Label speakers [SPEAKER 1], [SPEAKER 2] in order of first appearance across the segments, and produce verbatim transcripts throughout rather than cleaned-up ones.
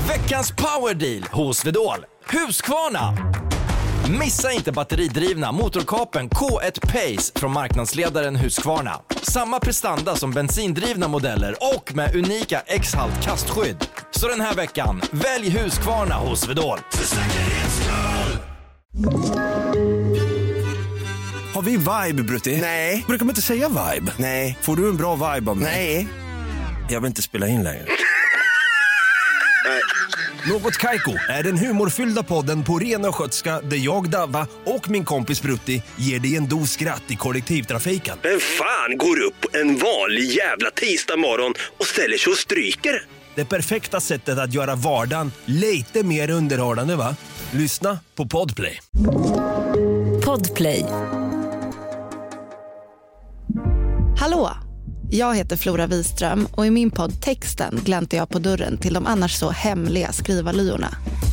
[SPEAKER 1] Veckans powerdeal hos Vedol. Husqvarna. Missa inte batteridrivna motorkapen K ett Pace från marknadsledaren Husqvarna. Samma prestanda som bensindrivna modeller och med unika X-halt kastskydd. Så den här veckan, välj Husqvarna hos Vedol. För säkerhets skull!
[SPEAKER 2] Har vi vibe, Brutti?
[SPEAKER 3] Nej.
[SPEAKER 2] Brukar man inte säga vibe?
[SPEAKER 3] Nej.
[SPEAKER 2] Får du en bra vibe av mig?
[SPEAKER 3] Nej.
[SPEAKER 2] Jag vill inte spela in längre. Något Kaiko är den humorfyllda podden på ren och skötska där jag, Davva och min kompis Brutti ger dig en dos skratt i kollektivtrafiken.
[SPEAKER 3] Vem fan går upp en vanlig jävla tisdag morgon och ställer sig och stryker?
[SPEAKER 2] Det perfekta sättet att göra vardagen lite mer underhållande, va? Lyssna på Podplay.
[SPEAKER 4] Podplay.
[SPEAKER 5] Hallå! Jag heter Flora Wiström och i min podd Texten gläntar jag på dörren till de annars så hemliga skrivarlyorna.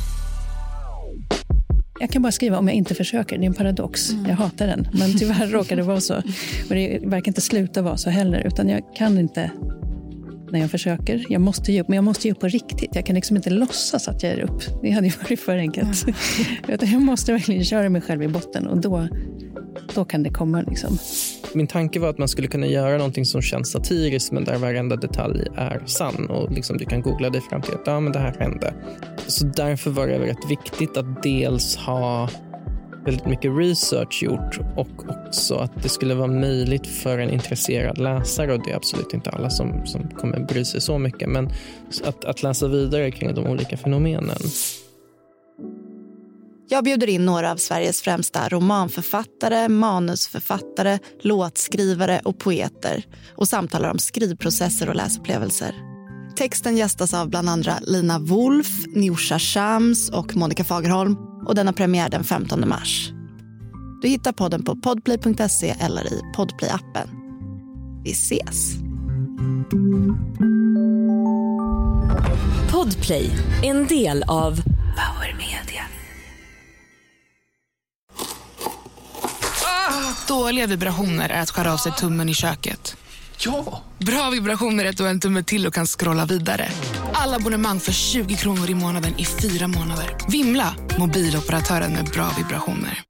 [SPEAKER 6] Jag kan bara skriva om jag inte försöker. Det är en paradox. Mm. Jag hatar den. Men tyvärr råkar det vara så. Och det verkar inte sluta vara så heller. Utan jag kan inte när jag försöker. Jag måste ge upp. Men jag måste ge upp på riktigt. Jag kan liksom inte låtsas att jag ger upp. Det hade ju varit för enkelt. Mm. Jag måste verkligen köra mig själv i botten. Och då, då kan det komma liksom.
[SPEAKER 7] Min tanke var att man skulle kunna göra någonting som känns satiriskt men där varenda detalj är sann och liksom du kan googla dig fram till att ja, men det här hände. Så därför var det rätt viktigt att dels ha väldigt mycket research gjort och också att det skulle vara möjligt för en intresserad läsare, och det är absolut inte alla som, som kommer bry sig så mycket, men att, att läsa vidare kring de olika fenomenen.
[SPEAKER 5] Jag bjuder in några av Sveriges främsta romanförfattare, manusförfattare, låtskrivare och poeter och samtalar om skrivprocesser och läsupplevelser. Texten gästas av bland andra Lina Wolf, Nusha Shams och Monica Fagerholm, och den har premiär den femtonde mars. Du hittar podden på podplay punkt se eller i Podplay-appen. Vi ses!
[SPEAKER 4] Podplay, en del av Power Media.
[SPEAKER 8] Dåliga vibrationer är att skära av sig tummen i köket.
[SPEAKER 1] Ja!
[SPEAKER 8] Bra vibrationer är att du har en tumme till och kan scrolla vidare. Alla abonnemang för tjugo kronor i månaden i fyra månader. Vimla, mobiloperatören med bra vibrationer.